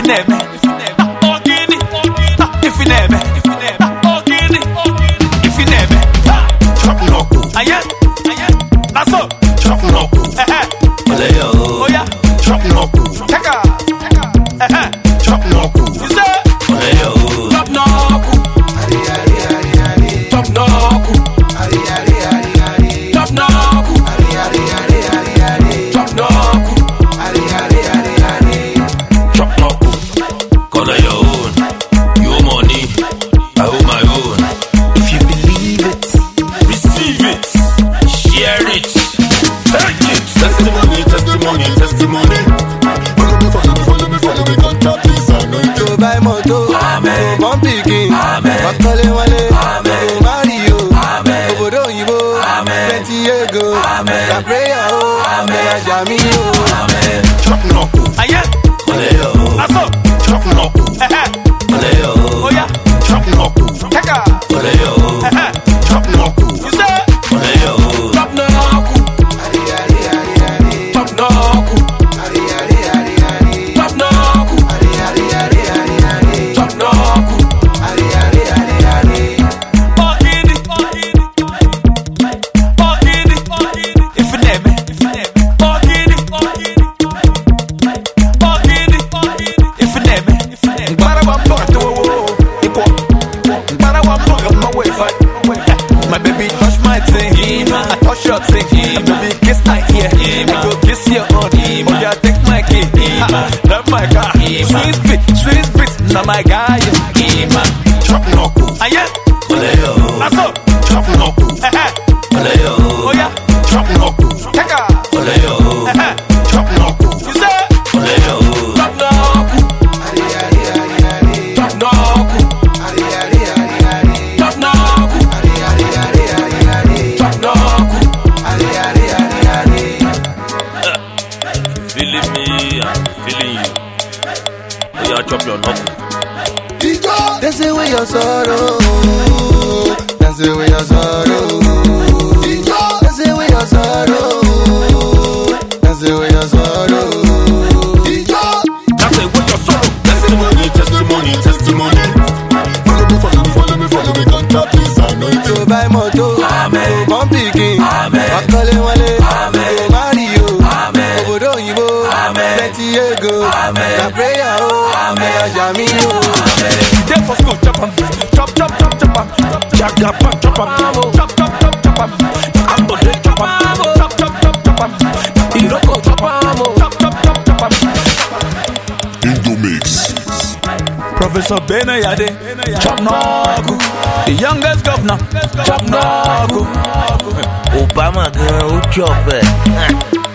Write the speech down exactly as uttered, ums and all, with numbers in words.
you never, Ogini, if you never, Ogini, if you never, Chop knuckle, aye, aye, that's all. chop knuckle, Eh eh, Oleo, oh yeah, chop knuckle, take a, eh eh, chop knuckle, you say, Oleo, chop knuckle, chop knuckle, chop knuckle, chop knuckle. chop knuckle, color your own, your money, I own my own. If you believe it, receive it, share it, take it. Testimony, testimony, testimony. Follow me, follow me, follow me, follow me, don't drop this anointing. To buy moto, Amen. to bump picking, Amen. Makole wale, Amen. to Mario, Amen. Obodo Yibo, Amen. twenty ago, Amen. La prayer oh, Amen. La jami oh. Amen. Chop knuckle, Aye, Oleo, that's all. chop knuckle, Eh eh, Oleo, oh yeah, chop knuckle, take a, Oleo, eh eh, chop knuckle, you say, Oleo, chop knuckle, chop knuckle, chop knuckle, chop knuckle. Ogini, Ogini, Ogini, if you never, Ogini, Ogini, Ogini, if you never, para one part to equal, para one part of my way fight. My baby touch my thing, I touch your thing. My baby kiss my ear, I go kiss your own. Oh yeah, take my key, love my car. Sweet spit, sweet spit, now my guy. chop knuckle, Aye, Oleo, that's all. chop knuckle, Eh eh, Oleo, oh yeah, chop knuckle, take a, Oleo, eh eh, chop knuckle, you say, Oleo, chop knuckle, chop knuckle, chop knuckle, chop knuckle. feeling me, I'm feeling you. Oh yeah, chop your knuckle. Dance away your sorrow, dance away your sorrow, dance away your sorrow, dance away your sorrow. That's it, what your sorrow. Testimony, testimony, testimony. Follow me, follow me, follow me, follow me, don't drop this anointing. To buy moto, Amen. to bump picking, Amen. Makole wale, Amen. to Mario, Amen. Obodo Yibo, Amen. twenty ago, Amen. La prayer oh, Amen. La jami oh. Day for school, chop 'em, chop, chop, chop, chop 'em, Jagaban, chop 'em, chop, chop, chop, chop 'em, Ambode, chop 'em, chop, chop, chop, chop 'em, Iroko, chop 'em, chop, chop, chop, chop 'em. Indomix. Professor Benayade, chop knuckle, the youngest governor, chop knuckle. Obama gan o chop ẹ.